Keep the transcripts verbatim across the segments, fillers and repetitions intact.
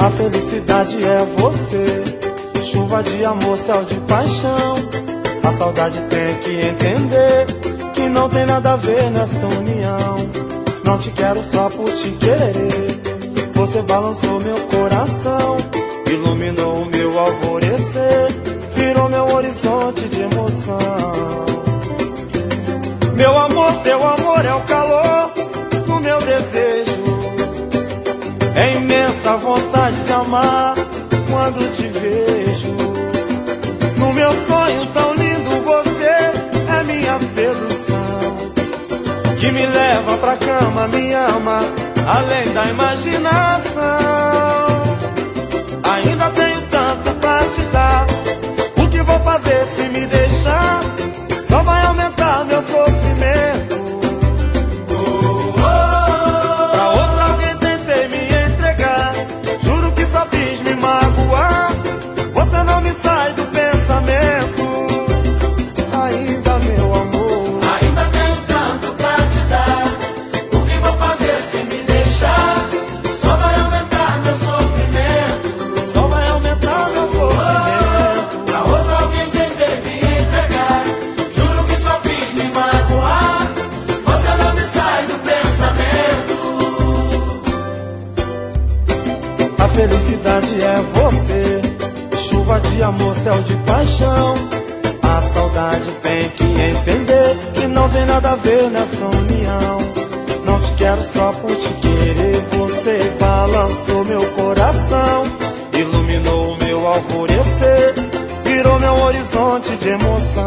A felicidade é você, chuva de amor, céu de paixão. A saudade tem que entender que não tem nada a ver nessa união. Não te quero só por te querer. Você balançou meu coração, iluminou o meu alvorecer, virou meu horizonte de emoção. Meu amor, teu amor é o calor do meu desejo, é imensa vontade de amar quando te vejo. No meu sonho tão lindo você é minha sedução, que me leva pra cama, me ama, além da imaginação. Ainda tenho tanto pra te dar, o que vou fazer se me deixar? Só vai aumentar meu sofrimento. Oh, oh, oh. Pra outra alguém tentei me entregar, juro que só fiz me magoar. Você não me sai do pensamento. Ainda, meu amor, ainda tenho tanto pra te dar, o que vou fazer se me deixar? Só vai aumentar meu sofrimento. só vai aumentar meu sofrimento. Pra outra alguém tentei me entregar, juro que só fiz me magoar. Você não me sai do pensamento. A felicidade é você, chuva de amor, céu de paixão. A saudade tem que entender que não tem nada a ver nessa união. Não te quero só por te querer. Você balançou meu coração, iluminou o meu alvorecer, virou meu horizonte de emoção.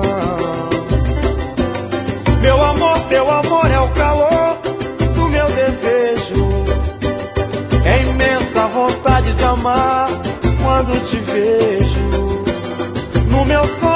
Meu amor, teu amor é o calor do meu desejo, é imensa vontade de amar quando te vejo. No meu sonho